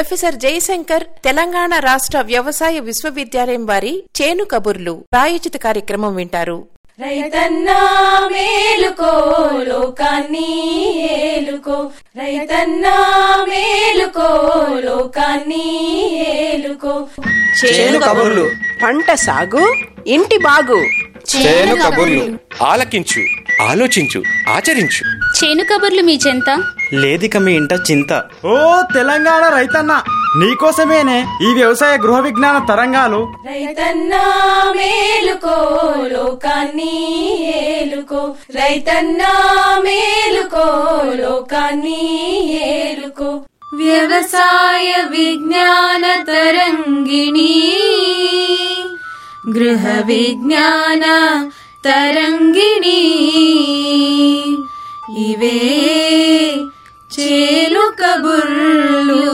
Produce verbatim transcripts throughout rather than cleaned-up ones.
Professor Jayashankar Telangana రాష్ట్ర వ్యవసాయ విశ్వవిద్యాలయం వారి చేను కబుర్లు ప్రాయోజిత కార్యక్రమం వింటారు. రైతన్నా మేలుకో లోకాన్ని ఏలుకో, రైతన్నా మేలుకో లోకాన్ని ఏలుకో. చేను కబుర్లు, పంట సాగు, ఇంటి బాగు. చేను కబుర్లు ఆలకించు, ఆలోచించు, ఆచరించు. చేను కబుర్లు మీ చెంత లేదిక మీ ఇంట చింత. ఓ తెలంగాణ రైతన్న, నీకోసమేనే ఈ వ్యవసాయ గృహ విజ్ఞాన తరంగాలు. రైతన్నా మేలుకో లోకాన్ని ఏలుకో, రైతన్నా మేలుకో లోకాన్ని ఏలుకో. వ్యవసాయ విజ్ఞాన తరంగిణి, గృహ విజ్ఞాన తరంగిణి, ఇవే చేను కబుర్లు.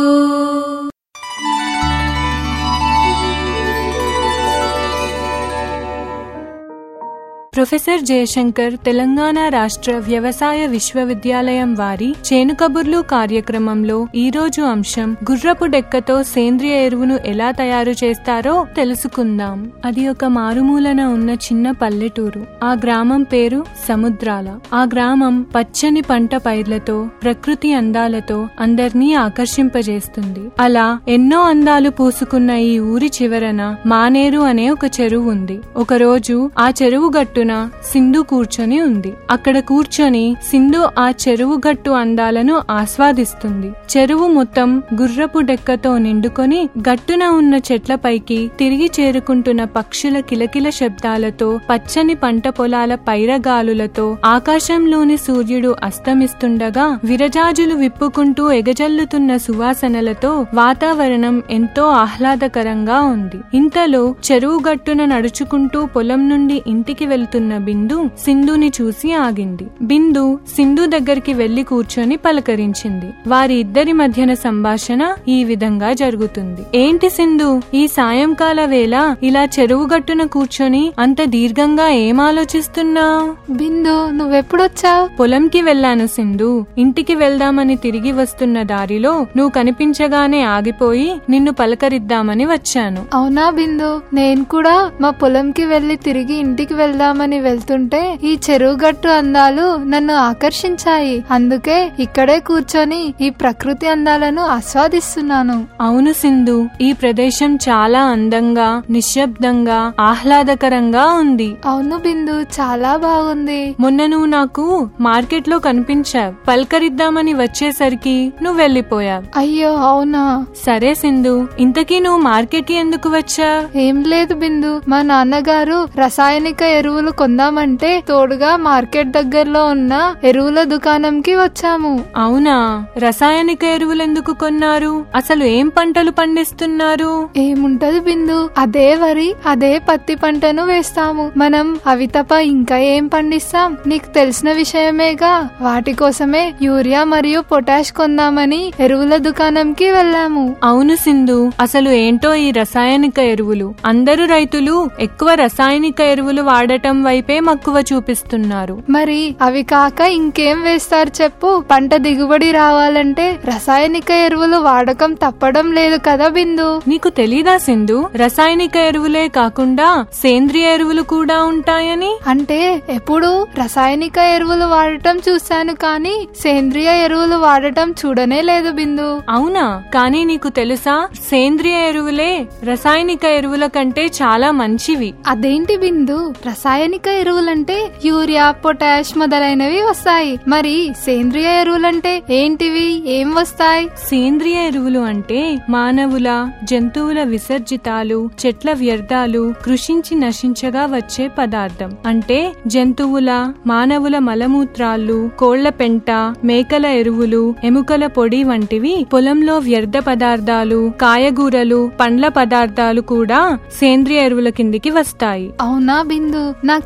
ప్రొఫెసర్ జయశంకర్ తెలంగాణ రాష్ట్ర వ్యవసాయ విశ్వవిద్యాలయం వారి చేను కబుర్లు కార్యక్రమంలో ఈ రోజు అంశం గుర్రపు డెక్కతో సేంద్రియ ఎరువును ఎలా తయారు చేస్తారో తెలుసుకుందాం. అది ఒక మారుమూలన ఉన్న చిన్న పల్లెటూరు. ఆ గ్రామం పేరు సముద్రాల. ఆ గ్రామం పచ్చని పంట పైర్లతో, ప్రకృతి అందాలతో అందర్నీ ఆకర్షింపజేస్తుంది. అలా ఎన్నో అందాలు పూసుకున్న ఈ ఊరి చివరన మానేరు అనే ఒక చెరువు ఉంది. ఒక రోజు ఆ చెరువు గట్టు సింధు కూర్చొని ఉంది. అక్కడ కూర్చొని సింధు ఆ చెరువు గట్టు అందాలను ఆస్వాదిస్తుంది. చెరువు మొత్తం గుర్రపు డెక్కతో నిండుకొని గట్టున ఉన్న చెట్లపైకి తిరిగి చేరుకుంటున్న పక్షుల కిలకిల శబ్దాలతో, పచ్చని పంట పొలాల పైరగాలులతో, ఆకాశంలోని సూర్యుడు అస్తమిస్తుండగా విరజాజులు విప్పుకుంటూ ఎగజల్లుతున్న సువాసనలతో వాతావరణం ఎంతో ఆహ్లాదకరంగా ఉంది. ఇంతలో చెరువు గట్టున నడుచుకుంటూ పొలం నుండి ఇంటికి వెళ్తున్న బిందు సింధుని చూసి ఆగింది. బిందు సింధు దగ్గరికి వెళ్లి కూర్చొని పలకరించింది. వారి ఇద్దరి మధ్యన సంభాషణ ఈ విధంగా జరుగుతుంది. ఏంటి సింధు, ఈ సాయంకాల వేళ ఇలా చెరువు గట్టున కూర్చొని అంత దీర్ఘంగా ఏం ఆలోచిస్తున్నావు? బిందు, నువ్వెప్పుడొచ్చావు? పొలంకి వెళ్లాను సింధు. ఇంటికి వెళ్దామని తిరిగి వస్తున్న దారిలో నువ్వు కనిపించగానే ఆగిపోయి నిన్ను పలకరిద్దామని వచ్చాను. అవునా బిందు, నేను కూడా మా పొలంకి వెళ్లి తిరిగి ఇంటికి వెళ్దామని వెళ్తుంటే ఈ చెరువు గట్టు అందాలు నన్ను ఆకర్షించాయి. అందుకే ఇక్కడే కూర్చొని ఈ ప్రకృతి అందాలను ఆస్వాదిస్తున్నాను. అవును సింధు, ఈ ప్రదేశం చాలా అందంగా, నిశ్శబ్దంగా, ఆహ్లాదకరంగా ఉంది. అవును బిందు, చాలా బాగుంది. మొన్న నువ్వు నాకు మార్కెట్ లో కనిపించావు. పలకరిద్దామని వచ్చేసరికి నువ్వు వెళ్లిపోయావు. అయ్యో అవునా? సరే సింధు, ఇంతకీ నువ్వు మార్కెట్ కి ఎందుకు వచ్చావు? ఏం లేదు బిందు, మా నాన్నగారు రసాయనిక ఎరువులు కొందామంటే తోడుగా మార్కెట్ దగ్గరలో ఉన్న ఎరువుల దుకాణంకి వచ్చాము. అవునా? రసాయనిక ఎరువులు ఎందుకు కొన్నారు? అసలు ఏం పంటలు పండిస్తున్నారు? ఏముంటది బిందు, అదే వరి, అదే పత్తి పంటను వేస్తాము. మనం అవి తప్ప ఇంకా ఏం పండిస్తాం? నీకు తెలిసిన విషయమేగా. వాటి కోసమే యూరియా మరియు పొటాష్ కొందామని ఎరువుల దుకాణంకి వెళ్ళాము. అవును సింధు, అసలు ఏంటో ఈ రసాయనిక ఎరువులు. అందరూ రైతులు ఎక్కువ రసాయనిక ఎరువులు వాడటం వైపే మక్కువ చూపిస్తున్నారు. మరి అవి కాక ఇంకేం వేస్తారు చెప్పు? పంట దిగుబడి రావాలంటే రసాయనిక ఎరువులు వాడకం తప్పడం లేదు కదా బిందు. నీకు తెలీదా సింధు, రసాయనిక ఎరువులే కాకుండా సేంద్రియ ఎరువులు కూడా ఉంటాయని? అంటే ఎప్పుడు రసాయనిక ఎరువులు వాడటం చూశాను కానీ సేంద్రియ ఎరువులు వాడటం చూడనే లేదు బిందు. అవునా? కానీ నీకు తెలుసా, సేంద్రియ ఎరువులే రసాయనిక ఎరువుల కంటే చాలా మంచివి. అదేంటి బిందు, రసాయనిక ఎరువులంటే యూరియా, పొటాష్ మొదలైనవి వస్తాయి. మరి సేంద్రియ ఎరువులంటే ఏంటివి, ఏం వస్తాయి? సేంద్రియ ఎరువులు అంటే మానవుల, జంతువుల విసర్జితాలు, చెట్ల వ్యర్థాలు కృషించి నశించగా వచ్చే పదార్థం. అంటే జంతువుల, మానవుల మలమూత్రాలు, కోళ్ల పెంట, మేకల ఎరువులు, ఎముకల పొడి వంటివి పొలంలో వ్యర్థ పదార్థాలు, కాయగూరలు, పండ్ల పదార్థాలు కూడా సేంద్రియ ఎరువుల కిందికి వస్తాయి. అవునా బిందు, నాకు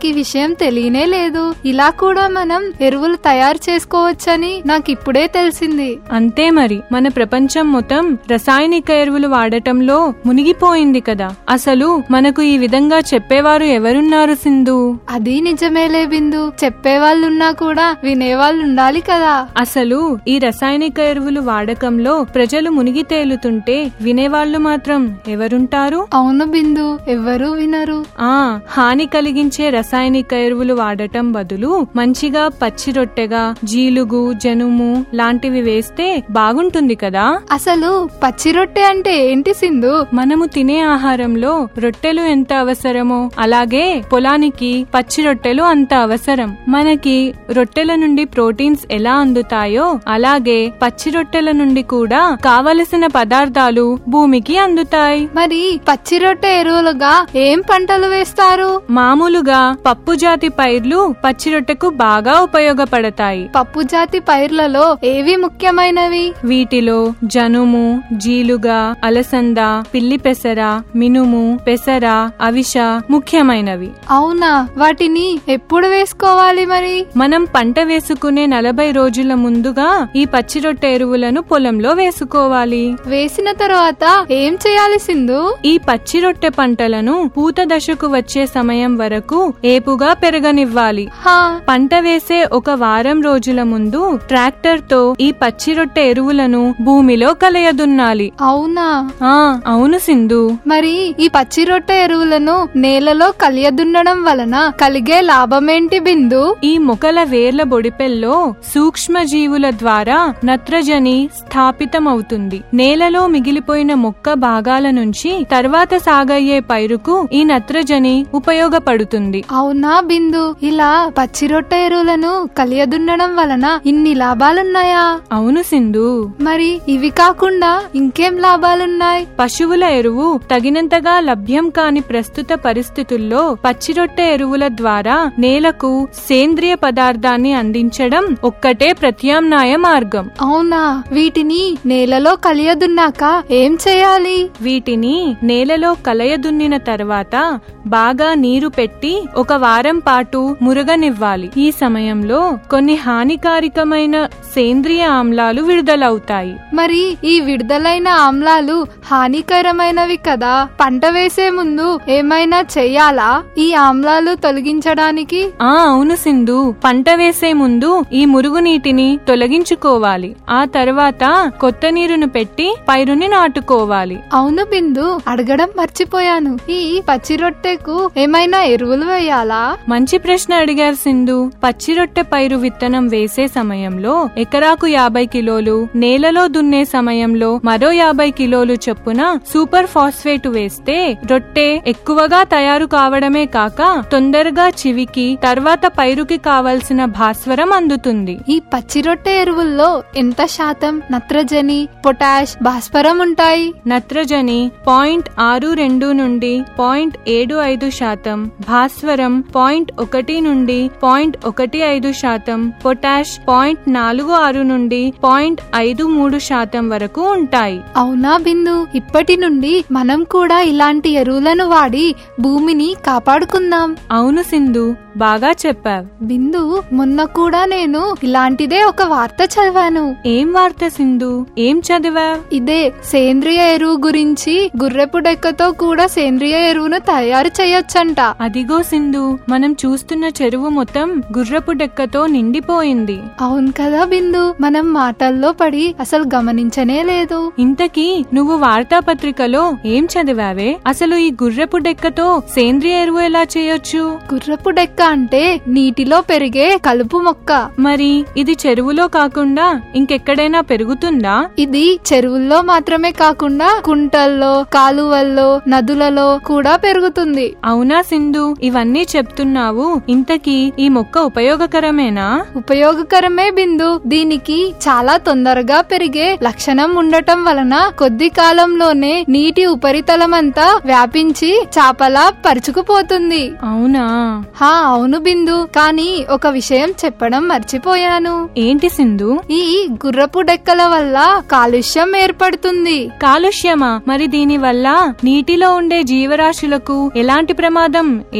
ఈ విషయం తెలియనే లేదు. ఇలా కూడా మనం ఎరువులు తయారు చేసుకోవచ్చని నాకు ఇప్పుడే తెలిసింది. అంతే మరి, మన ప్రపంచం మొత్తం రసాయనిక ఎరువులు వాడటంలో మునిగిపోయింది కదా. అసలు మనకు ఈ విధంగా చెప్పేవారు ఎవరున్నారు సింధు? అది నిజమేలే బిందు, చెప్పేవాళ్ళున్నా కూడా వినేవాళ్ళు ఉండాలి కదా. అసలు ఈ రసాయనిక ఎరువులు వాడకంలో ప్రజలు మునిగి తేలుతుంటే వినేవాళ్లు మాత్రం ఎవరుంటారు? అవును బిందు, ఎవరు వినరు. ఆ హాని కలిగించే రసాయనిక ఎరువులు వాడటం బదులు మంచిగా పచ్చి రొట్టెగా జీలుగు జనుము లాంటివి వేస్తే బాగుంటుంది కదా. అసలు పచ్చి రొట్టె అంటే ఏంటి సింధు? మనము తినే ఆహారంలో రొట్టెలు ఎంత అవసరమో అలాగే పొలానికి పచ్చి రొట్టెలు అంత అవసరం. మనకి రొట్టెల నుండి ప్రోటీన్స్ ఎలా అందుతాయో అలాగే పచ్చి రొట్టెల నుండి కూడా కావలసిన పదార్థాలు భూమికి అందుతాయి. మరి పచ్చి రొట్టె ఎరువులుగా ఏం పంటలు వేస్తారు? మామూలుగా పప్పు జాతి పైర్లు పచ్చి రొట్టెకు బాగా ఉపయోగపడతాయి. పప్పు జాతి పైర్లలో ఏవి ముఖ్యమైనవి? వీటిలో జనుము, జీలుగా, అలసంద, పిల్లి పెసర, మినుము, పెసర, అవిష ముఖ్యమైనవి. అవునా, వాటిని ఎప్పుడు వేసుకోవాలి? మరి మనం పంట వేసుకునే నలభై రోజుల ముందుగా ఈ పచ్చి రొట్టె ఎరువులను పొలంలో వేసుకోవాలి. వేసిన తర్వాత ఏం చేయాలి సింధు? ఈ పచ్చి రొట్టె పంటలను పూత దశకు వచ్చే సమయం వరకు ఏపుగా పెరగనివ్వాలి. పంట వేసే ఒక వారం రోజుల ముందు ట్రాక్టర్ తో ఈ పచ్చి రొట్టె ఎరువులను భూమిలో కలయదున్నాలి. అవునా? ఆ అవును సింధు. మరి ఈ పచ్చి రొట్టె ఎరువులను నేలలో కలియదున్నడం వలన కలిగే లాభమేంటి బిందు? ఈ మొక్కల వేర్ల బొడిపెల్లో సూక్ష్మ జీవుల ద్వారా నత్రజని స్థాపితమవుతుంది. నేలలో మిగిలిపోయిన మొక్క భాగాల నుంచి తర్వాత సాగయ్యే పైరుకు ఈ నత్రజని ఉపయోగపడుతుంది. అవునా బిందు, ఇలా పచ్చి రొట్టె ఎరువులను కలియదున్నడం వలన ఇన్ని లాభాలున్నాయా? అవును సింధు. మరి ఇవి కాకుండా ఇంకేం లాభాలున్నాయి? పశువుల ఎరువు తగినంతగా లభ్యం కాని ప్రస్తుత పరిస్థితుల్లో పచ్చి రొట్టె ఎరువుల ద్వారా నేలకు సేంద్రియ పదార్థాన్ని అందించడం ఒక్కటే ప్రత్యామ్నాయ మార్గం. అవునా, వీటిని నేలలో కలియదున్నాక ఏం చేయాలి? వీటిని నేలలో కలయదున్నిన తర్వాత బాగా నీరు పెట్టి ఒక వారం పాటు మురగనివ్వాలి. ఈ సమయంలో కొన్ని హానికారకమైన సేంద్రియ ఆమ్లాలు విడుదలవుతాయి. మరి ఈ విడుదలైన ఆమ్లాలు హానికరమైనవి కదా. పంట వేసే ముందు ఏమైనా చెయ్యాలా ఈ ఆమ్లాలు తొలగించడానికి? ఆ అవును సింధు, పంట వేసే ముందు ఈ మురుగునీటిని తొలగించుకోవాలి. ఆ తర్వాత కొత్త నీరును పెట్టి పైరుని నాటుకోవాలి. అవును బిందు, అడగడం మర్చిపోయాను. ఈ పచ్చి రొట్టెకు ఏమైనా ఎరువులు వేయాలా? మంచి ప్రశ్న అడిగారు సింధు. పచ్చి రొట్టె పైరు విత్తనం వేసే సమయంలో ఎకరాకు యాభై కిలోలు, నేలలో దున్నే సమయంలో మరో యాభై కిలోలు చొప్పున సూపర్ ఫాస్ఫేట్ వేస్తే రొట్టె ఎక్కువగా తయారు కావడమే కాక తొందరగా చివికి తర్వాత పైరుకి కావలసిన భాస్వరం అందుతుంది. ఈ పచ్చి రొట్టె ఎరువుల్లో ఎంత శాతం నత్రజని, పొటాష్, భాస్వరం ఉంటాయి? నత్రజని పాయింట్ ఆరు రెండు నుండి పాయింట్ ఏడు ఐదు శాతం, భాస్వరం పాయింట్ ఒకటి నుండి పాయింట్ ఒకటి ఐదు శాతం, పొటాష్ పాయింట్ నాలుగు ఆరు నుండి పాయింట్ ఐదు మూడు శాతం వరకు ఉంటాయి. అవునా బిందు, ఇప్పటి నుండి మనం కూడా ఇలాంటి ఎరువులను వాడి భూమిని కాపాడుకుందాం. అవును సింధు, బాగా చెప్పావు. బిందు, మొన్న కూడా నేను ఇలాంటిదే ఒక వార్త చదివాను. ఏం వార్త సింధు? ఏం చదివావు? ఇదే సేంద్రియ ఎరువు గురించి. గుర్రెపు డెక్కతో కూడా సేంద్రియ ఎరువును తయారు చేయొచ్చంట. అదిగో సింధు, మనం చూస్తున్న చెరువు మొత్తం గుర్రపు డెక్కతో నిండిపోయింది. అవును కదా బిందు, మనం మాటల్లో పడి అసలు గమనించనే లేదు. ఇంతకీ నువ్వు వార్తాపత్రికలో ఏం చదివావే? అసలు ఈ గుర్రపు డెక్కతో సేంద్రియ ఎరువు ఎలా చేయొచ్చు? గుర్రపు డెక్క అంటే నీటిలో పెరిగే కలుపు మొక్క. మరి ఇది చెరువులో కాకుండా ఇంకెక్కడైనా పెరుగుతుందా? ఇది చెరువుల్లో మాత్రమే కాకుండా కుంటల్లో, కాలువల్లో, నదులలో కూడా పెరుగుతుంది. అవునా సింధు, ఇవన్నీ చెప్తున్నావు. ఇంతకీ ఈ మొక్క ఉపయోగకరమేనా? ఉపయోగకరమే బిందు. దీనికి చాలా తొందరగా పెరిగే లక్షణం ఉండటం వలన కొద్ది కాలంలోనే నీటి ఉపరితలమంతా వ్యాపించి చాపలా పరుచుకుపోతుంది. అవునా? హా అవును బిందు, కానీ ఒక విషయం చెప్పడం మర్చిపోయాను. ఏంటి సింధు? ఈ గుర్రపు డెక్కల వల్ల కాలుష్యం ఏర్పడుతుంది. కాలుష్యమా? మరి దీని వల్ల నీటిలో ఉండే జీవరాశులకు ఎలాంటి ప్రమాదం ఏర్పడదా?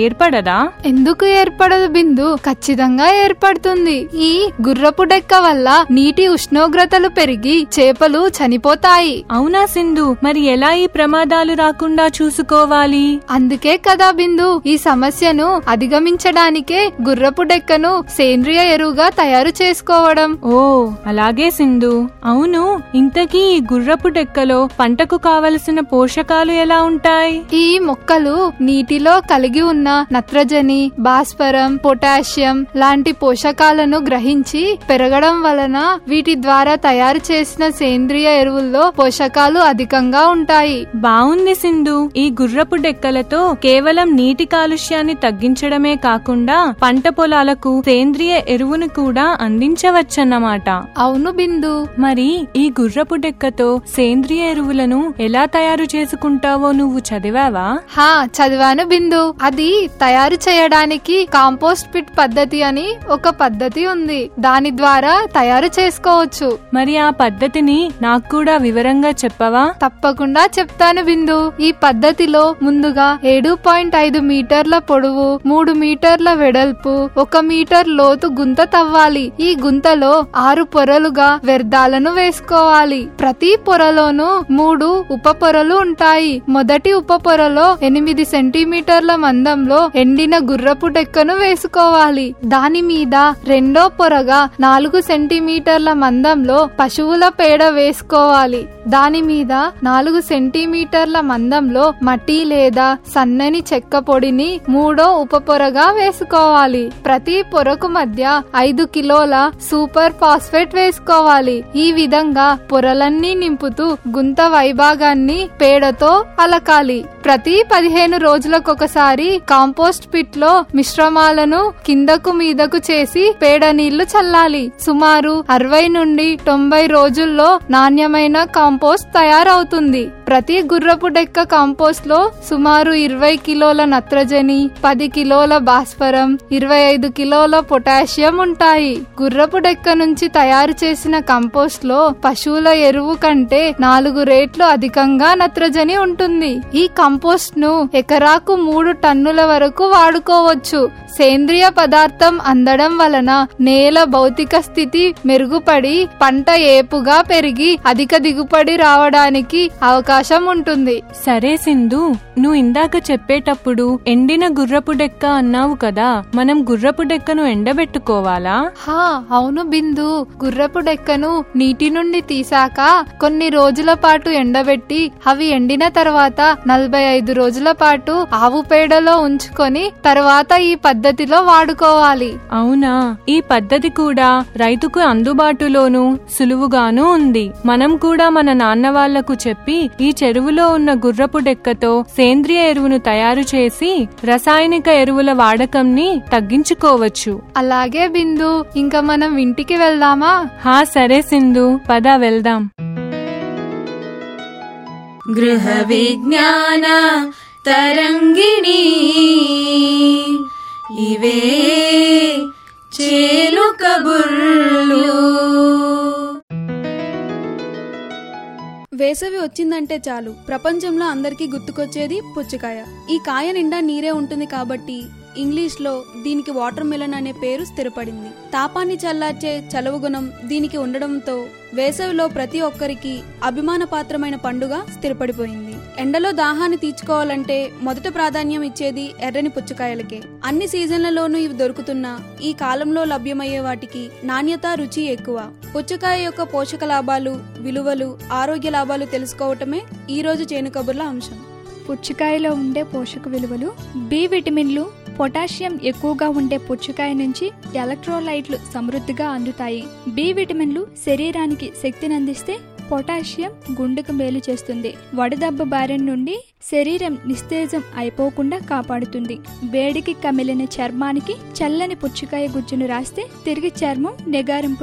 ఏర్పడదా? ఎందుకు ఏర్పడదు బిందు, ఖచ్చితంగా ఏర్పడుతుంది. ఈ గుర్రపు డెక్క వల్ల నీటి ఉష్ణోగ్రతలు పెరిగి చేపలు చనిపోతాయి. అవునా సింధు, మరి ఎలా ఈ ప్రమాదాలు రాకుండా చూసుకోవాలి? అందుకే కదా బిందు, ఈ సమస్యను అధిగమించడానికే గుర్రపు డెక్కను సేంద్రియ ఎరువుగా తయారు చేసుకోవడం. ఓ అలాగే సింధు. అవును, ఇంతకీ ఈ గుర్రపు డెక్కలో పంటకు కావలసిన పోషకాలు ఎలా ఉంటాయి? ఈ మొక్కలు నీటిలో కలిగి ఉన్న నత్రజని, భాస్వరం, పొటాషియం లాంటి పోషకాలను గ్రహించి పెరగడం వలన వీటి ద్వారా తయారు చేసిన సేంద్రియ ఎరువుల్లో పోషకాలు అధికంగా ఉంటాయి. బావుంది సింధు. ఈ గుర్రపు డెక్కలతో కేవలం నీటి కాలుష్యాన్ని తగ్గించడమే కాకుండా పంట పొలాలకు సేంద్రియ ఎరువును కూడా అందించవచ్చన్నమాట. అవును బిందు. మరి ఈ గుర్రపు డెక్కతో సేంద్రియ ఎరువులను ఎలా తయారు చేసుకుంటావో నువ్వు చదివావా? హా చదివాను బిందు. అది తయారు చేయడానికి కాంపోస్ట్ పిట్ పద్ధతి అని ఒక పద్ధతి ఉంది. దాని ద్వారా తయారు చేసుకోవచ్చు. మరి ఆ పద్ధతిని నాకు కూడా వివరంగా చెప్పవా? తప్పకుండా చెప్తాను బిందు. ఈ పద్ధతిలో ముందుగా ఏడు పాయింట్ ఐదు మీటర్ల పొడవు, మూడు మీటర్ల వెడల్పు, ఒక మీటర్ లోతు గుంత తవ్వాలి. ఈ గుంతలో ఆరు పొరలుగా వ్యర్థాలను వేసుకోవాలి. ప్రతి పొరలోనూ మూడు ఉప పొరలు ఉంటాయి. మొదటి ఉప పొరలో ఎనిమిది సెంటీమీటర్ల మందంలో ఎండిన గుర్రపు డెక్కను వేసుకోవాలి. దాని మీద రెండో పొరగా నాలుగు సెంటీమీటర్ల మందంలో పశువుల పేడ వేసుకోవాలి. దాని మీద నాలుగు సెంటీమీటర్ల మందంలో మట్టి లేదా సన్నని చెక్క పొడిని మూడో ఉప పొరగా వేసుకోవాలి. ప్రతి పొరకు మధ్య ఐదు కిలోల సూపర్ ఫాస్ఫేట్ వేసుకోవాలి. ఈ విధంగా పొరలన్నీ నింపుతూ గుంత వైభాగాన్ని పేడతో అలకాలి. ప్రతి పదిహేను రోజులకొకసారి కాంపోస్ట్ పిట్ లో మిశ్రమాలను కిందకు మీదకు చేసి పేడ నీళ్లు చల్లాలి. సుమారు అరవై నుండి తొంభై రోజుల్లో నాణ్యమైన కాంపోస్ట్ తయారవుతుంది. ప్రతి గుర్రపు డెక్క కాంపోస్ట్ లో సుమారు ఇరవై కిలోల నత్రజని, పది కిలోల భాస్వరం, ఇరవై ఐదు కిలోల పొటాషియం ఉంటాయి. గుర్రపు డెక్క నుంచి తయారు చేసిన కంపోస్ట్ లో పశువుల ఎరువు కంటే నాలుగు రేట్లు అధికంగా నత్రజని ఉంటుంది. ఈ కంపోస్ట్ ను ఎకరాకు మూడు టన్నుల వరకు వాడుకోవచ్చు. సేంద్రియ పదార్థం అందడం వలన నేల భౌతిక స్థితి మెరుగుపడి పంట ఏపుగా పెరిగి అధిక దిగుబడి రావడానికి అవకాశం ఉంటుంది. సరే సింధు, నువ్వు ఇందాక చెప్పేటప్పుడు ఎండిన గుర్రపు డెక్క అన్నావు కదా, మనం గుర్రపు డెక్కను ఎండబెట్టుకోవాలా? హా అవును బిందు. గుర్రపు డెక్కను నీటి నుండి తీసాక కొన్ని రోజుల పాటు ఎండబెట్టి అవి ఎండిన తర్వాత నలభై ఐదు రోజుల పాటు ఆవు పేడలో ఉంచుకొని తర్వాత ఈ పద్ధతిలో వాడుకోవాలి. అవునా, ఈ పద్ధతి కూడా రైతుకు అందుబాటులోను సులువుగాను ఉంది. మనం కూడా మన నాన్న వాళ్లకు చెప్పి ఈ చెరువులో ఉన్న గుర్రపు డెక్కతో సేంద్రియ ఎరువును తయారు చేసి రసాయనిక ఎరువుల వాడకంని తగ్గించుకోవచ్చు. అలాగే బిందు, ఇంకా మనం ఇంటికి వెళ్దామా? హా సరే సింధు, పద వెళ్దాం. గృహ విజ్ఞాన తరంగిణి ఇవే చేలు కబుర్లు. వేసవి వచ్చిందంటే చాలు ప్రపంచంలో అందరికీ గుర్తుకొచ్చేది పుచ్చకాయ. ఈ కాయ నిండా నీరే ఉంటుంది కాబట్టి ఇంగ్లీష్ లో దీనికి వాటర్ మిలన్ అనే పేరు స్థిరపడింది. తాపాన్ని చల్లార్చే చలువ గుణం దీనికి ఉండడంతో వేసవిలో ప్రతి ఒక్కరికి అభిమాన పాత్రమైన పండుగ స్థిరపడిపోయింది. ఎండలో దాహాన్ని తీర్చుకోవాలంటే మొదట ప్రాధాన్యం ఇచ్చేది ఎర్రని పుచ్చకాయలకే. అన్ని సీజన్లలోనూ ఇవి దొరుకుతున్నా ఈ కాలంలో లభ్యమయ్యే వాటికి నాణ్యత, రుచి ఎక్కువ. పుచ్చకాయ యొక్క పోషక లాభాలు, విలువలు, ఆరోగ్య లాభాలు తెలుసుకోవటమే ఈ రోజు చేను కబుర్ల అంశం. పుచ్చకాయలో ఉండే పోషక విలువలు: బి విటమిన్లు, పొటాషియం ఎక్కువగా ఉండే పుచ్చకాయ నుంచి ఎలక్ట్రోలైట్లు సమృద్ధిగా అందుతాయి. బి విటమిన్లు శరీరానికి శక్తిని అందిస్తే పొటాషియం గుండెకు మేలు చేస్తుంది. వడదెబ్బ బారిన నుండి శరీరం నిస్తేజం అయిపోకుండా కాపాడుతుంది. వేడికి కమిలిన చర్మానికి చల్లని పుచ్చకాయ గుజ్జును రాస్తే తిరిగి చర్మం నిగారింపును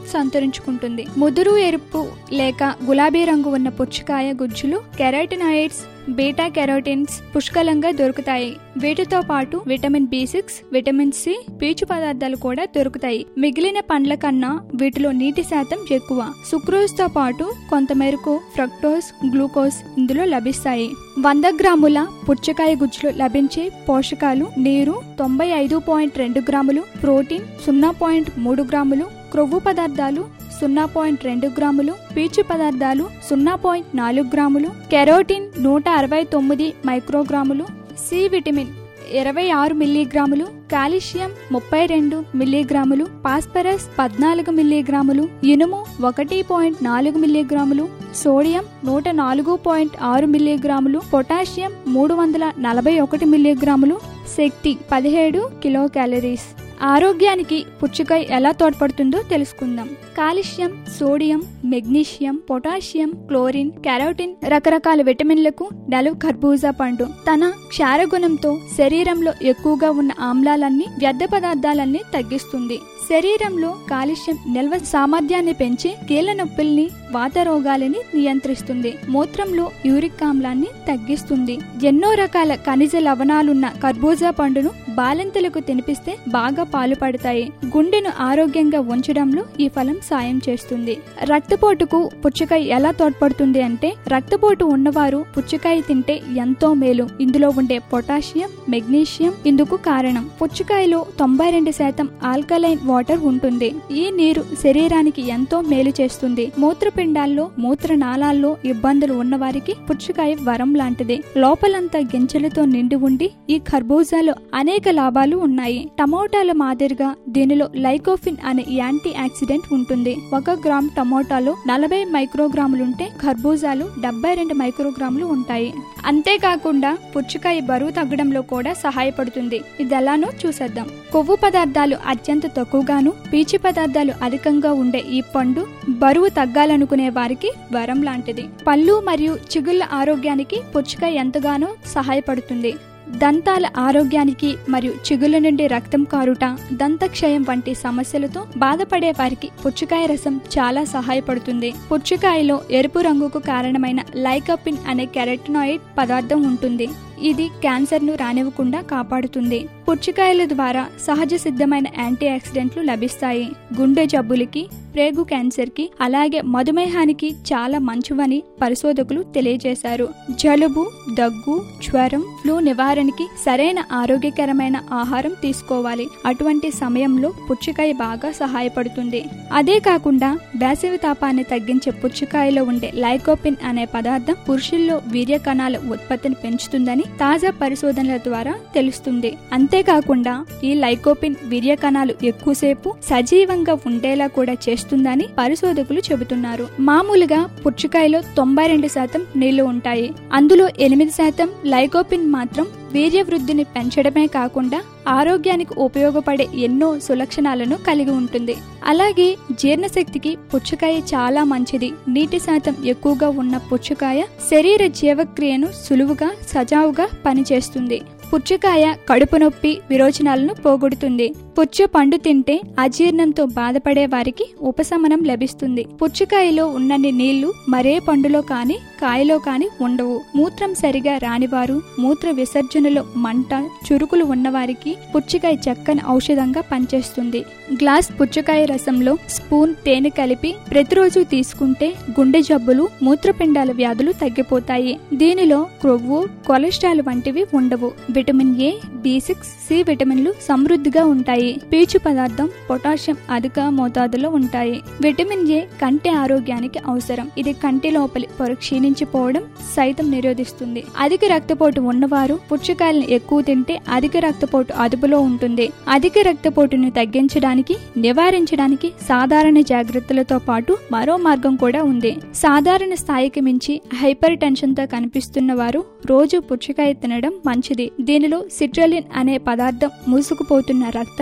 సంతరించుకుంటుంది. ముదురు ఎరుపు లేక గులాబీ రంగు ఉన్న పుచ్చకాయ గుజ్జులు కెరోటినాయిడ్స్, బీటా కెరోటిన్స్ పుష్కలంగా దొరుకుతాయి. వీటితో పాటు vitamin B six, vitamin C, పీచు పదార్థాలు కూడా దొరుకుతాయి. మిగిలిన పండ్ల కన్నా వీటిలో నీటి శాతం ఎక్కువ. సుక్రోజ్ తో పాటు కొంతమేరకు ఫ్రక్టోజ్, గ్లూకోజ్ ఇందులో లభిస్తాయి. వంద గ్రాముల పుచ్చకాయ గుజ్జులో లభించే పోషకాలు: నీరు తొంభై ఐదు పాయింట్ రెండు గ్రాములు, ప్రోటీన్ సున్నా పాయింట్ మూడు గ్రాములు, క్రొవ్వు పదార్థాలు సున్నా పాయింట్ రెండు గ్రాములు, పీచు పదార్థాలు సున్నా పాయింట్ నాలుగు గ్రాములు, కెరోటిన్ నూట అరవై తొమ్మిది మైక్రోగ్రాములు, సి విటమిన్ ఇరవై ఆరు మిల్లీగ్రాములు, కాల్షియం ముప్పై రెండు మిల్లీగ్రాములు, ఫాస్ఫరస్ పద్నాలుగు మిల్లీగ్రాములు, ఇనుము ఒకటి పాయింట్ నాలుగు మిల్లీగ్రాములు, సోడియం నూట నాలుగు పాయింట్ ఆరు మిల్లీగ్రాములు, పొటాషియం మూడు వందల నలభై ఒకటి మిల్లీగ్రాములు, శక్తి పదిహేడు కిలో క్యాలరీస్. ఆరోగ్యానికి పుచ్చకాయ ఎలా తోడ్పడుతుందో తెలుసుకుందాం. Calcium, sodium, magnesium, potassium, chlorine, carotene రకరకాల విటమిన్లకు నెలవు కర్బూజా పండు. తన క్షారగుణంతో శరీరంలో ఎక్కువగా ఉన్న ఆమ్లాలన్నీ, వ్యర్థ పదార్థాలన్నీ తగ్గిస్తుంది. శరీరంలో కాల్షియం నిల్వ సామర్థ్యాన్ని పెంచి కీళ్ల నొప్పుల్ని, వాత రోగాలని నియంత్రిస్తుంది. మూత్రంలో యూరిక్ ఆమ్లాన్ని తగ్గిస్తుంది. ఎన్నో రకాల ఖనిజ లవణాలున్న కర్బూజా పండును బాలింతలకు తినిపిస్తే బాగా పాలు పడతాయి. గుండెను ఆరోగ్యంగా ఉంచడంలో ఈ ఫలం సాయం చేస్తుంది. రక్తపోటుకు పుచ్చకాయ ఎలా తోడ్పడుతుంది అంటే, రక్తపోటు ఉన్నవారు పుచ్చకాయ తింటే ఎంతో మేలు. ఇందులో ఉండే పొటాషియం, మెగ్నీషియం ఇందుకు కారణం. పుచ్చకాయలో తొంభై రెండు శాతం ఆల్కలైన్ వాటర్ ఉంటుంది. ఈ నీరు శరీరానికి ఎంతో మేలు చేస్తుంది. మూత్రపిండాల్లో, మూత్రనాళాల్లో ఇబ్బందులు ఉన్నవారికి పుచ్చకాయ వరం లాంటిది. లోపలంతా గింజలతో నిండి ఉండి ఈ కర్బూజాలో అనేక లాభాలు ఉన్నాయి. టమోటాల మాదిరిగా దీనిలో లైకోఫిన్ అనే యాంటీ ఆక్సిడెంట్ ఉంటుంది. ఒక గ్రామ్ టమోటాలో నలభై మైక్రోగ్రాములుంటే కర్బూజాలు డెబ్బై రెండు మైక్రోగ్రాములు ఉంటాయి. అంతేకాకుండా పుచ్చకాయ బరువు తగ్గడంలో కూడా సహాయపడుతుంది. ఇది ఎలానో చూసేద్దాం. కొవ్వు పదార్థాలు అత్యంత తక్కువగాను, పీచు పదార్థాలు అధికంగా ఉండే ఈ పండు బరువు తగ్గాలనుకునే వారికి వరం లాంటిది. పళ్ళు మరియు చిగుళ్ల ఆరోగ్యానికి పుచ్చకాయ ఎంతగానో సహాయపడుతుంది. దంతాల ఆరోగ్యానికి మరియు చిగుళ్ళ నుండి రక్తం కారుట, దంతక్షయం వంటి సమస్యలతో బాధపడే వారికి పుచ్చకాయ రసం చాలా సహాయపడుతుంది. పుచ్చకాయలో ఎరుపు రంగుకు కారణమైన లైకోపిన్ అనే కెరోటినాయిడ్ పదార్థం ఉంటుంది. ఇది క్యాన్సర్ ను రానివ్వకుండా కాపాడుతుంది. పుచ్చకాయల ద్వారా సహజ సిద్ధమైన యాంటీ ఆక్సిడెంట్లు లభిస్తాయి. గుండె జబ్బులకి, ప్రేగు క్యాన్సర్ కి, అలాగే మధుమేహానికి చాలా మంచివని పరిశోధకులు తెలియజేశారు. జలుబు, దగ్గు, జ్వరం, ఫ్లూ నివారణకి సరైన ఆరోగ్యకరమైన ఆహారం తీసుకోవాలి. అటువంటి సమయంలో పుచ్చకాయ బాగా సహాయపడుతుంది. అదే కాకుండా వేసవి తాపాన్ని తగ్గించే పుచ్చకాయలో ఉండే లైకోపిన్ అనే పదార్థం పురుషుల్లో వీర్య కణాల ఉత్పత్తిని పెంచుతుందని తాజా పరిశోధనల ద్వారా తెలుస్తుంది. అంతేకాకుండా ఈ లైకోపిన్ వీర్య కణాలు ఎక్కువసేపు సజీవంగా ఉండేలా కూడా చేస్తుందని పరిశోధకులు చెబుతున్నారు. మామూలుగా పుచ్చకాయలో తొంభై రెండు శాతం నీళ్లు ఉంటాయి. అందులో ఎనిమిది శాతం లైకోపిన్ మాత్రం వీర్య వృద్ధిని పెంచడమే కాకుండా ఆరోగ్యానికి ఉపయోగపడే ఎన్నో సులక్షణాలను కలిగి ఉంటుంది. అలాగే జీర్ణశక్తికి పుచ్చకాయ చాలా మంచిది. నీటి శాతం ఎక్కువగా ఉన్న పుచ్చకాయ శరీర జీవక్రియను సులువుగా, సజావుగా పనిచేస్తుంది. పుచ్చకాయ కడుపు నొప్పి, విరోచనాలను పోగొడుతుంది. పుచ్చ పండు తింటే అజీర్ణంతో బాధపడే వారికి ఉపశమనం లభిస్తుంది. పుచ్చకాయలో ఉన్నన్ని నీళ్లు మరే పండులో కాని, కాయలో కాని ఉండవు. మూత్రం సరిగా రానివారు, మూత్ర విసర్జనలో మంట, చురుకులు ఉన్నవారికి పుచ్చకాయ చక్కని ఔషధంగా పనిచేస్తుంది. గ్లాస్ పుచ్చకాయ రసంలో స్పూన్ తేనె కలిపి ప్రతిరోజు తీసుకుంటే గుండె జబ్బులు, మూత్రపిండాల వ్యాధులు తగ్గిపోతాయి. దీనిలో క్రొవ్వు, కొలెస్ట్రాల్ వంటివి ఉండవు. Vitamin A, B six, C విటమిన్లు సమృద్ధిగా ఉంటాయి. పీచు పదార్థం, పొటాషియం అధిక మోతాదులో ఉంటాయి. విటమిన్ ఏ కంటి ఆరోగ్యానికి అవసరం. ఇది కంటి లోపలి పొర క్షీణించిపోవడం సైతం నిరోధిస్తుంది. అధిక రక్తపోటు ఉన్నవారు పుచ్చకాయలను ఎక్కువ తింటే అధిక రక్తపోటు అదుపులో ఉంటుంది. అధిక రక్తపోటును తగ్గించడానికి, నివారించడానికి సాధారణ జాగ్రత్తలతో పాటు మరో మార్గం కూడా ఉంది. సాధారణ స్థాయికి మించి హైపర్ టెన్షన్ తో కనిపిస్తున్న వారు రోజు పుచ్చకాయ తినడం మంచిది. దీనిలో సిట్రలిన్ అనే పదార్థం మూసుకుపోతున్న రక్తనాళ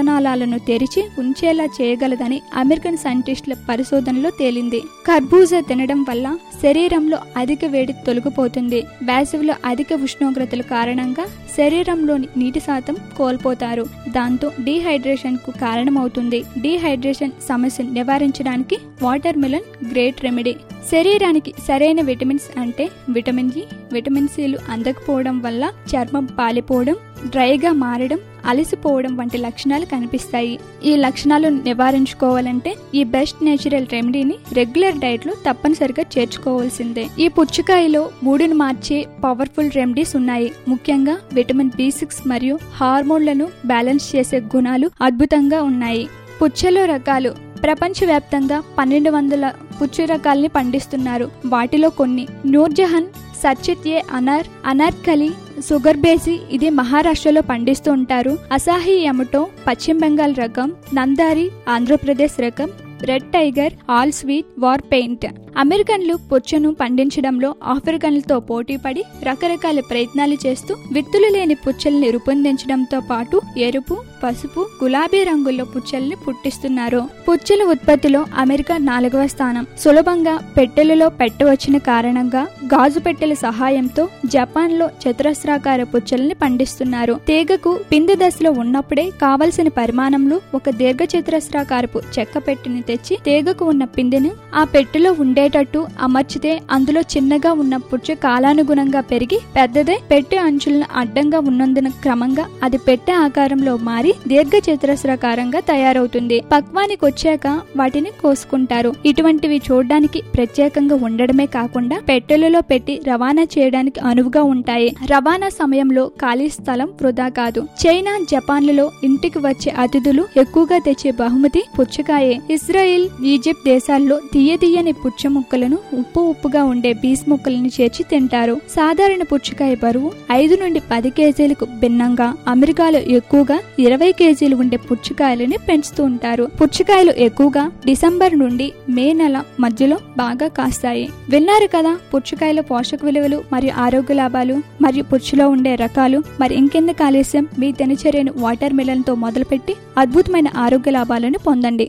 రక్తనాళాలను తెరిచి ఉంచేలా చేయగలదని అమెరికన్ సైంటిస్టుల పరిశోధనలో తేలింది. కర్బూజా తినడం వల్ల శరీరంలో అధిక వేడి తొలగిపోతుంది. వేసవిలో అధిక ఉష్ణోగ్రతల కారణంగా శరీరంలోని నీటి శాతం కోల్పోతారు. దాంతో డీహైడ్రేషన్ కు కారణమవుతుంది. డీహైడ్రేషన్ సమస్యను నివారించడానికి వాటర్ మిలన్ గ్రేట్ రెమెడీ. శరీరానికి సరైన విటమిన్స్ అంటే విటమిన్ ఇ, విటమిన్ సిలు అందకపోవడం వల్ల చర్మం పాలిపోవడం, డ్రైగా మారడం, అలసిపోవడం వంటి లక్షణాలు కనిపిస్తాయి. ఈ లక్షణాలను నివారించుకోవాలంటే ఈ బెస్ట్ నేచురల్ రెమెడీని రెగ్యులర్ డైట్ లో తప్పనిసరిగా చేర్చుకోవాల్సిందే. ఈ పుచ్చకాయలో మూడును మార్చే పవర్ఫుల్ రెమెడీస్ ఉన్నాయి. ముఖ్యంగా విటమిన్ బి సిక్స్ మరియు హార్మోన్లను బ్యాలెన్స్ చేసే గుణాలు అద్భుతంగా ఉన్నాయి. పుచ్చలో రకాలు ప్రపంచవ్యాప్తంగా పన్నెండు వందల పుచ్చు రకాలని పండిస్తున్నారు. వాటిలో కొన్ని నూర్జహాన్, సచ్చిత్ ఏ అనార్, అనార్కలి, సుగర్ బేసి ఇది మహారాష్ట్రలో పండిస్తూ ఉంటారు. అసాహి యమటో పశ్చిమ బెంగాల్ రకం, నందారి ఆంధ్రప్రదేశ్ రకం, red tiger, all sweet, war paint. అమెరికన్లు పుచ్చను పండించడంలో ఆఫ్రికన్లతో పోటీపడి రకరకాల ప్రయత్నాలు చేస్తూ విత్తులు లేని పుచ్చల్ని రూపొందించడంతో పాటు ఎరుపు, పసుపు, గులాబీ రంగుల్లో పుచ్చల్ని పుట్టిస్తున్నారు. పుచ్చల ఉత్పత్తిలో అమెరికా నాలుగవ స్థానం. సులభంగా పెట్టెలలో పెట్టవచ్చిన కారణంగా గాజు పెట్టెల సహాయంతో జపాన్ లో చతురస్రాకార పుచ్చల్ని పండిస్తున్నారు. తీగకు పిండి దశలో ఉన్నప్పుడే కావలసిన పరిమాణంలో ఒక దీర్ఘ చతురస్రాకారపు చెక్క పెట్టెని తెచ్చి తీగకు ఉన్న పిందెను ఆ పెట్టెలో ఉండేటట్టు అమర్చితే అందులో చిన్నగా ఉన్న పుచ్చ కాలానుగుణంగా పెరిగి పెద్దదే పెట్టె అంచులను అడ్డంగా ఉన్నందున క్రమంగా అది పెట్టె ఆకారంలో మారి దీర్ఘ చతురస్రాకారంగా తయారవుతుంది. పక్వానికి వచ్చాక వాటిని కోసుకుంటారు. ఇటువంటివి చూడడానికి ప్రత్యేకంగా ఉండడమే కాకుండా పెట్టెలలో పెట్టి రవాణా చేయడానికి అనువుగా ఉంటాయి. రవాణా సమయంలో ఖాళీ స్థలం వృధా కాదు. చైనా, జపాన్లలో ఇంటికి వచ్చే అతిథులు ఎక్కువగా తెచ్చే బహుమతి పుచ్చకాయే. ఇజ్రాయిల్, ఈజిప్ట్ దేశాల్లో తీయ తీయని పుచ్చ ముక్కలను ఉప్పు ఉప్పుగా ఉండే బీస్ ముక్కలను చేర్చి తింటారు. సాధారణ పుచ్చకాయ బరువు ఐదు నుండి పది కేజీలకు భిన్నంగా అమెరికాలో ఎక్కువగా ఇరవై కేజీలు ఉండే పుచ్చకాయలని పెంచుతూ ఉంటారు. పుచ్చకాయలు ఎక్కువగా డిసెంబర్ నుండి మే నెల మధ్యలో బాగా కాస్తాయి. విన్నారు కదా పుచ్చకాయల పోషక విలువలు మరియు ఆరోగ్య లాభాలు మరియు పుచ్చలో ఉండే రకాలు. మరి ఇంకెందుకు ఆలస్యం, మీ దినచర్యను వాటర్ మిలన్ తో మొదలుపెట్టి అద్భుతమైన ఆరోగ్య లాభాలను పొందండి.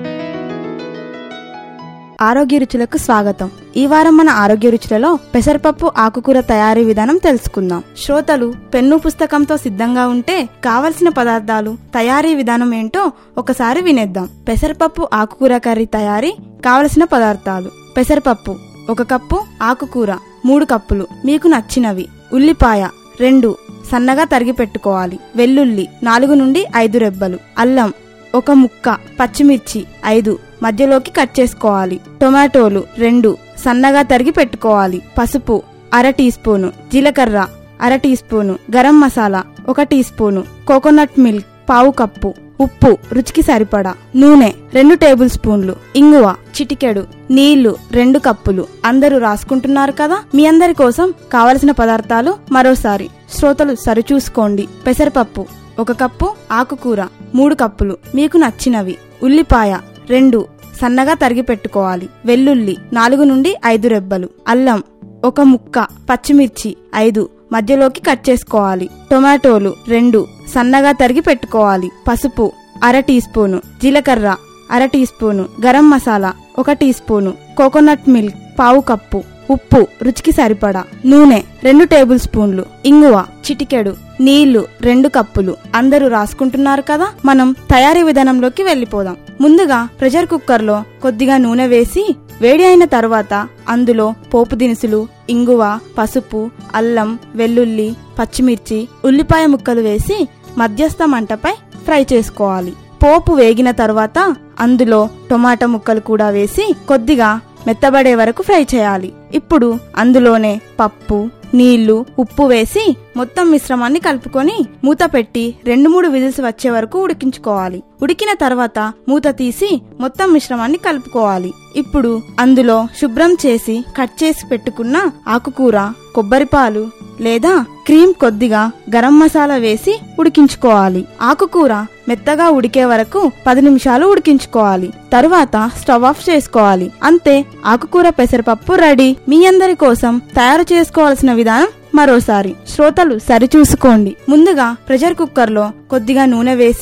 ఆరోగ్య రుచులకు స్వాగతం. ఈ వారం మన ఆరోగ్య రుచులలో పెసరపప్పు ఆకుకూర తయారీ విధానం తెలుసుకుందాం. శ్రోతలు పెన్ను పుస్తకంతో సిద్ధంగా ఉంటే కావలసిన పదార్థాలు, తయారీ విధానం ఏంటో ఒకసారి వినేద్దాం. పెసరపప్పు ఆకుకూర కర్రీ తయారీ కావలసిన పదార్థాలు: పెసరపప్పు ఒక కప్పు, ఆకుకూర మూడు కప్పులు మీకు నచ్చినవి, ఉల్లిపాయ రెండు సన్నగా తరిగి పెట్టుకోవాలి, వెల్లుల్లి నాలుగు నుండి ఐదు రెబ్బలు, అల్లం ఒక ముక్క, పచ్చిమిర్చి ఐదు మధ్యలోకి కట్ చేసుకోవాలి, టొమాటోలు రెండు సన్నగా తరిగి పెట్టుకోవాలి, పసుపు అర టీ స్పూను, జీలకర్ర అర టీ స్పూను, గరం మసాలా ఒక టీ స్పూను, కోకోనట్ మిల్క్ పావు కప్పు, ఉప్పు రుచికి సరిపడా, నూనె రెండు టేబుల్ స్పూన్లు, ఇంగువ చిటికెడు, నీళ్లు రెండు కప్పులు. అందరూ రాసుకుంటున్నారు కదా? మీ అందరి కోసం కావలసిన పదార్థాలు మరోసారి శ్రోతలు సరిచూసుకోండి. పెసరపప్పు ఒక కప్పు, ఆకుకూర మూడు కప్పులు మీకు నచ్చినవి, ఉల్లిపాయ రెండు సన్నగా తరిగి పెట్టుకోవాలి, వెల్లుల్లి నాలుగు నుండి ఐదు రెబ్బలు, అల్లం ఒక ముక్క, పచ్చిమిర్చి ఐదు మధ్యలోకి కట్ చేసుకోవాలి, టొమాటోలు రెండు సన్నగా తరిగి పెట్టుకోవాలి, పసుపు అర టీ స్పూను, జీలకర్ర అర టీ స్పూను, గరం మసాలా ఒక టీ స్పూను, కోకోనట్ మిల్క్ పావు కప్పు, ఉప్పు రుచికి సరిపడా, నూనె రెండు టేబుల్ స్పూన్లు, ఇంగువ చిటికెడు, నీళ్లు రెండు కప్పులు. అందరూ రాసుకుంటున్నారు కదా? మనం తయారీ విధానంలోకి వెళ్లిపోదాం. ముందుగా ప్రెషర్ కుక్కర్ లో కొద్దిగా నూనె వేసి వేడి అయిన తర్వాత అందులో పోపు దినుసులు, ఇంగువ, పసుపు, అల్లం, వెల్లుల్లి, పచ్చిమిర్చి, ఉల్లిపాయ ముక్కలు వేసి మధ్యస్థ మంటపై ఫ్రై చేసుకోవాలి. పోపు వేగిన తర్వాత అందులో టొమాటో ముక్కలు కూడా వేసి కొద్దిగా మెత్తబడే వరకు ఫ్రై చేయాలి. ఇప్పుడు అందులోనే పప్పు, నీళ్లు, ఉప్పు వేసి మొత్తం మిశ్రమాన్ని కలుపుకొని మూత పెట్టి రెండు మూడు విజిల్స్ వచ్చే వరకు ఉడికించుకోవాలి. ఉడికిన తర్వాత మూత తీసి మొత్తం మిశ్రమాన్ని కలుపుకోవాలి. ఇప్పుడు అందులో శుభ్రం చేసి కట్ చేసి పెట్టుకున్న ఆకుకూర, కొబ్బరిపాలు లేదా క్రీమ్, కొద్దిగా గరం మసాలా వేసి ఉడికించుకోవాలి. ఆకుకూర మెత్తగా ఉడికే వరకు పది నిమిషాలు ఉడికించుకోవాలి. తరువాత స్టవ్ ఆఫ్ చేసుకోవాలి. అంతే, ఆకుకూర పెసరపప్పు రెడీ. మీ అందరి కోసం తయారు చేసుకోవాల్సిన విధానం మరోసారి శ్రోతలు సరిచూసుకోండి. ముందుగా ప్రెషర్ కుక్కర్ లో కొద్దిగా నూనె వేసి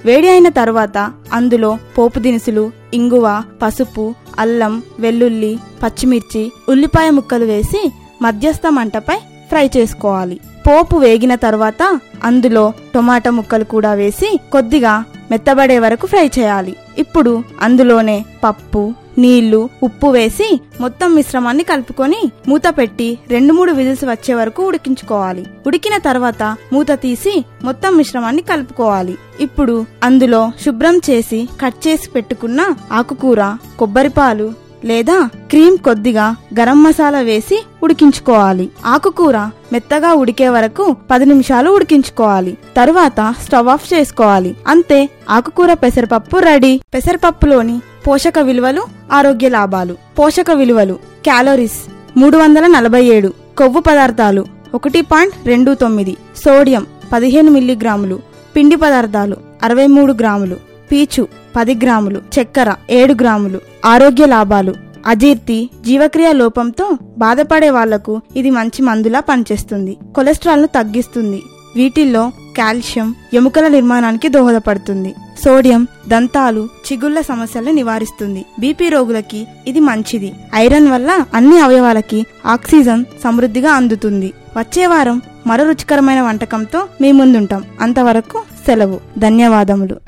వేడి అయిన తర్వాత అందులో పోపు దినుసులు, ఇంగువ, పసుపు, అల్లం, వెల్లుల్లి, పచ్చిమిర్చి, ఉల్లిపాయ ముక్కలు వేసి మధ్యస్థ మంటపై ఫ్రై చేసుకోవాలి. పోపు వేగిన తర్వాత అందులో టొమాటో ముక్కలు కూడా వేసి కొద్దిగా మెత్తబడే వరకు ఫ్రై చేయాలి. ఇప్పుడు అందులోనే పప్పు, నీళ్లు, ఉప్పు వేసి మొత్తం మిశ్రమాన్ని కలుపుకొని మూత పెట్టి రెండు మూడు విజిల్స్ వచ్చే వరకు ఉడికించుకోవాలి. ఉడికిన తర్వాత మూత తీసి మొత్తం మిశ్రమాన్ని కలుపుకోవాలి. ఇప్పుడు అందులో శుభ్రం చేసి కట్ చేసి పెట్టుకున్న ఆకుకూర, కొబ్బరిపాలు లేదా క్రీమ్, కొద్దిగా గరం మసాలా వేసి ఉడికించుకోవాలి. ఆకుకూర మెత్తగా ఉడికే వరకు పది నిమిషాలు ఉడికించుకోవాలి. తరువాత స్టవ్ ఆఫ్ చేసుకోవాలి. అంతే, ఆకుకూర పెసరపప్పు రెడీ. పెసరపప్పులోని పోషక విలువలు, ఆరోగ్య లాభాలు. పోషక విలువలు: క్యాలరీస్ మూడు వందల నలభై ఏడు, కొవ్వు పదార్థాలు ఒకటి పాయింట్ రెండు తొమ్మిది, సోడియం పదిహేను మిల్లీగ్రాములు, పిండి పదార్థాలు అరవై మూడు గ్రాములు, పీచు పది గ్రాములు, చక్కెర ఏడు గ్రాములు. ఆరోగ్య లాభాలు: అజీర్తి, జీవక్రియ లోపంతో బాధపడే వాళ్లకు ఇది మంచి మందులా పనిచేస్తుంది. కొలెస్ట్రాల్ ను తగ్గిస్తుంది. వీటిల్లో కాల్షియం ఎముకల నిర్మాణానికి దోహదపడుతుంది. సోడియం దంతాలు, చిగుళ్ల సమస్యలను నివారిస్తుంది. బీపీ రోగులకి ఇది మంచిది. ఐరన్ వల్ల అన్ని అవయవాలకి ఆక్సిజన్ సమృద్ధిగా అందుతుంది. వచ్చే వారం మరో రుచికరమైన వంటకంతో మీ ముందుంటాం. అంతవరకు సెలవు. ధన్యవాదములు.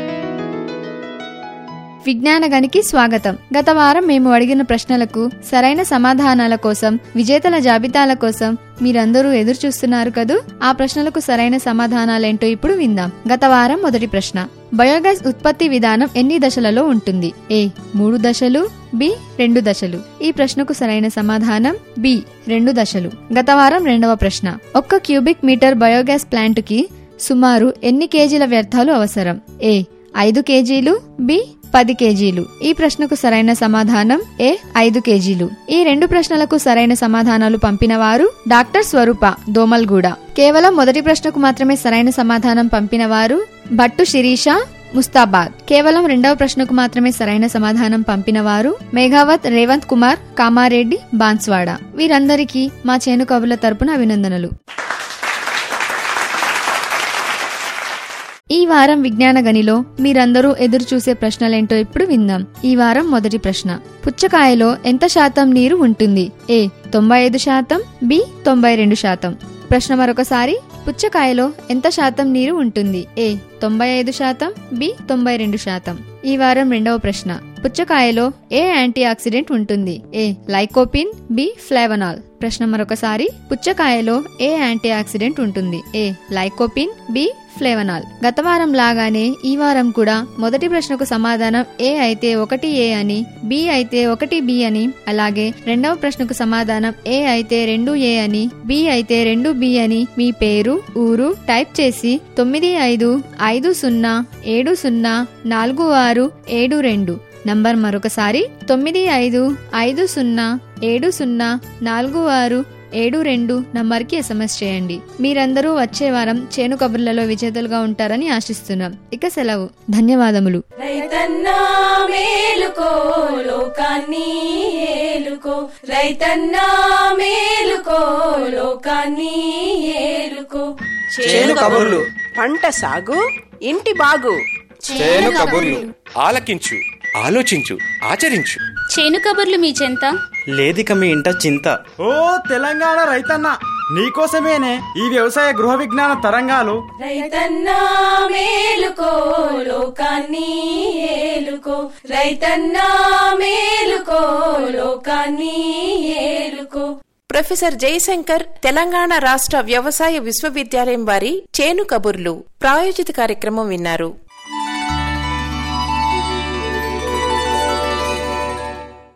విజ్ఞానగనికి స్వాగతం. గత వారం మేము అడిగిన ప్రశ్నలకు సరైన సమాధానాల కోసం, విజేతల జాబితాల కోసం మీరందరూ ఎదురు చూస్తున్నారు కదూ. ఆ ప్రశ్నలకు సరైన సమాధానాలేంటో ఇప్పుడు విందాం. గత వారం మొదటి ప్రశ్న: బయోగ్యాస్ ఉత్పత్తి విధానం ఎన్ని దశలలో ఉంటుంది? ఏ మూడు దశలు, బి రెండు దశలు. ఈ ప్రశ్నకు సరైన సమాధానం బి రెండు దశలు. గత వారం రెండవ ప్రశ్న: ఒక్క క్యూబిక్ మీటర్ బయోగ్యాస్ ప్లాంట్ కి సుమారు ఎన్ని కేజీల వ్యర్థాలు అవసరం? ఏ ఐదు కేజీలు, బి పది కేజీలు. ఈ ప్రశ్నకు సరైన సమాధానం ఏ ఐదు కేజీలు. ఈ రెండు ప్రశ్నలకు సరైన సమాధానాలు పంపిన వారు డాక్టర్ స్వరూప, దోమల్గూడ. కేవలం మొదటి ప్రశ్నకు మాత్రమే సరైన సమాధానం పంపిన వారు భట్టు శిరీష, ముస్తాబాద్. కేవలం రెండవ ప్రశ్నకు మాత్రమే సరైన సమాధానం పంపిన వారు మేఘావత్ రేవంత్ కుమార్, కామారెడ్డి, బాన్స్వాడ. వీరందరికీ మా చేను కబుర్ల తరపున అభినందనలు. ఈ వారం విజ్ఞాన గనిలో మీరందరూ ఎదురు చూసే ప్రశ్నలేంటో ఇప్పుడు విందాం. ఈ వారం మొదటి ప్రశ్న: పుచ్చకాయలో ఎంత శాతం నీరు ఉంటుంది? ఏ తొంభై ఐదు శాతం, బి తొంభై రెండు శాతం. ప్రశ్న మరొకసారి: పుచ్చకాయలో ఎంత శాతం నీరు ఉంటుంది? ఏ తొంభై ఐదు శాతం, బి తొంభై రెండు శాతం. ఈ వారం రెండవ ప్రశ్న: పుచ్చకాయలో ఏ యాంటీ ఆక్సిడెంట్ ఉంటుంది? A lycopene, B flavonol. ప్రశ్న మరొకసారి: పుచ్చకాయలో ఏ యాంటీ ఆక్సిడెంట్ ఉంటుంది? A lycopene, B flavonol. గత వారం లాగానే ఈ వారం కూడా మొదటి ప్రశ్నకు సమాధానం ఏ అయితే ఒకటి ఏ అని, బి అయితే ఒకటి బి అని, అలాగే రెండవ ప్రశ్నకు సమాధానం ఏ అయితే రెండు ఏ అని, బి అయితే రెండు బి అని మీ పేరు, ఊరు టైప్ చేసి తొమ్మిది ఐదు ఐదు సున్నా ఏడు సున్నా నాలుగు ఆరు ఏడు రెండు నంబర్ మరొకసారి తొమ్మిది ఐదు ఐదు సున్నా ఏడు సున్నా నాలుగు ఆరు ఏడు రెండు నంబర్కి ఎస్ఎంఎస్ చేయండి. మీరందరూ వచ్చే వారం చేను కబుర్లలో విజేతలుగా ఉంటారని ఆశిస్తున్నాం. ఇక సెలవు. ధన్యవాదములు. రైతన్నా మేలుకో, లోకాన్ని ఏలుకో. రైతన్నా మేలుకో, లోకాన్ని ఏలుకో. చేను కబుర్లు, పంట సాగు, ఇంటి బాగు. చేను కబుర్లు ఆలకించు, ఆలోచించు, ఆచరించు. చేను కబుర్లు మీ చెంత లేదిక మీ ఇంట చింత. ఓ తెలంగాణ రైతన్న, నీకోసమేనే ఈ వ్యవసాయ గృహ విజ్ఞాన తరంగాలు. రైతన్నా మేలుకో, లోకాన్ని ఏలుకో. రైతన్నా మేలుకో, లోకాన్ని ఏలుకో. ప్రొఫెసర్ జయశంకర్ తెలంగాణ రాష్ట్ర వ్యవసాయ విశ్వవిద్యాలయం వారి చేను కబుర్లు ప్రాయోజిత కార్యక్రమం విన్నారు.